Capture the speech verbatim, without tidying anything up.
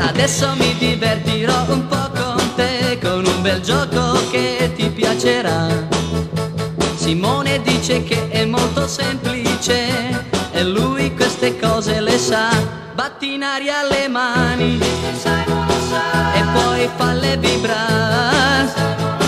Adesso mi divertirò un po' con te, con un bel gioco che ti piacerà. Simone dice che è molto semplice e lui queste cose le sa. Batti in aria le mani e poi falle vibrare.